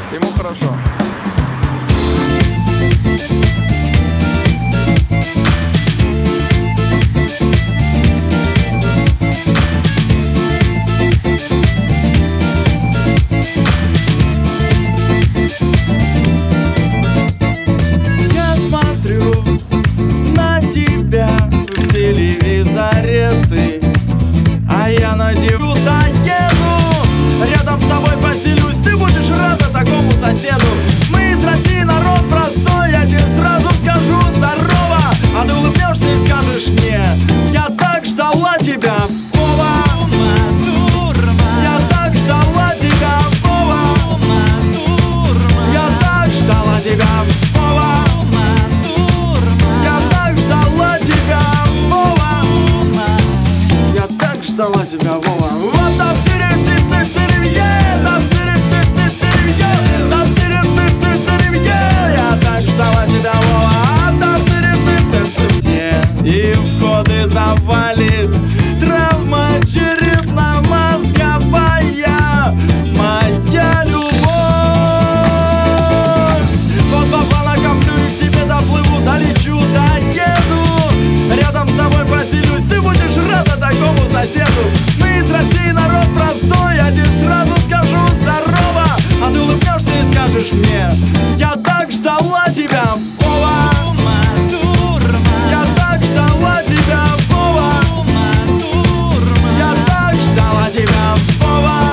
ему хорошо. Я смотрю на тебя в телевизоре ты, а я надеваю доеду, рядом с тобой поселюсь. Ты будешь рада такому соседу. Мы из России, народ простой. Я тебе сразу скажу здорово, а ты улыбнешься и скажешь мне: я так ждала тебя, Вова. Я так ждала тебя, Вова. Я так ждала тебя, Вова. Я так ждала тебя, Вова. Я так ждала тебя, Вова. Вот там я так ждала тебя, Вова. И входы завалит травма черепно-мозговая. Моя любовь. Вот баба накоплю и к тебе доплыву, долечу, доеду, рядом с тобой поселюсь. Ты будешь рада такому соседу. Мы из России, народ простой. Я тебе сразу скажу здорово, а ты улыбнешься и скажешь мне: я так ждала тебя, Вова. Я так ждала тебя, Вова. Я так ждала тебя, Вова.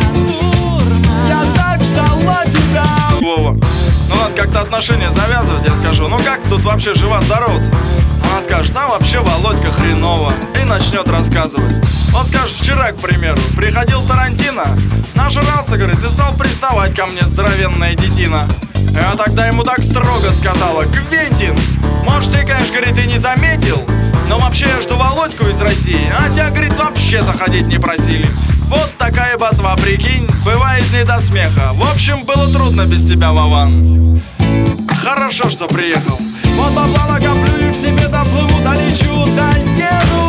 Я так ждала тебя, Вова. Ну надо как-то отношения завязывать, я скажу. Ну как тут вообще жива-здорова? Она скажет: там вообще Володька хреново. И начнет рассказывать. Он скажет: вчера, к примеру, приходил Тарантино, нажрался, говорит, и стал приставать ко мне, здоровенная детина. Я тогда ему так строго сказала: Квентин, может, ты, конечно, говорит, и не заметил, но вообще я жду Володьку из России, а тебя, говорит, вообще заходить не просили. Вот такая ботва, прикинь, бывает не до смеха. В общем, было трудно без тебя, Вован. Хорошо, что приехал. вот бабла накоплю и к тебе доплыву, долечу, доеду,